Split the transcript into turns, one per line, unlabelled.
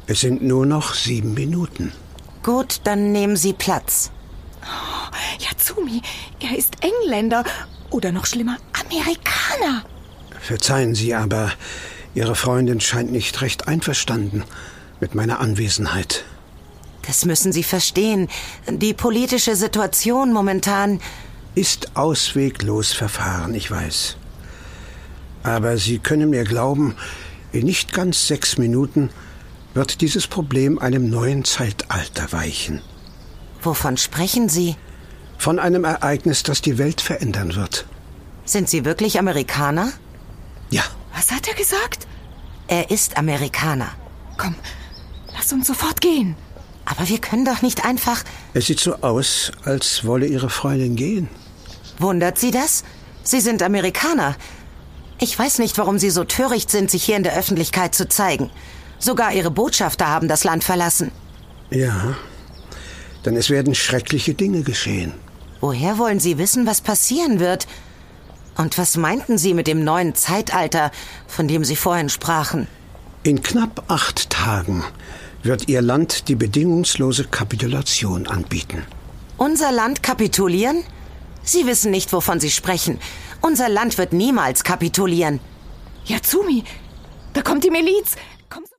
Es sind nur noch 7 Minuten.
Gut, dann nehmen Sie Platz.
Oh, Yazumi, er ist Engländer oder noch schlimmer, Amerikaner.
Verzeihen Sie, aber Ihre Freundin scheint nicht recht einverstanden mit meiner Anwesenheit.
Das müssen Sie verstehen. Die politische Situation momentan
Ist ausweglos verfahren, ich weiß. Aber Sie können mir glauben, in nicht ganz 6 Minuten wird dieses Problem einem neuen Zeitalter weichen.
Wovon sprechen Sie?
Von einem Ereignis, das die Welt verändern wird.
Sind Sie wirklich Amerikaner?
Ja,
Was hat er gesagt?
Er ist Amerikaner.
Komm, lass uns sofort gehen.
Aber wir können doch nicht einfach...
es sieht so aus, als wolle Ihre Freundin gehen.
Wundert Sie das? Sie sind Amerikaner. Ich weiß nicht, warum Sie so töricht sind, sich hier in der Öffentlichkeit zu zeigen. Sogar Ihre Botschafter haben das Land verlassen.
Ja, denn es werden schreckliche Dinge geschehen.
Woher wollen Sie wissen, was passieren wird? Und was meinten Sie mit dem neuen Zeitalter, von dem Sie vorhin sprachen?
In knapp 8 Tagen wird Ihr Land die bedingungslose Kapitulation anbieten.
Unser Land kapitulieren? Sie wissen nicht, wovon Sie sprechen. Unser Land wird niemals kapitulieren.
Yazumi, da kommt die Miliz.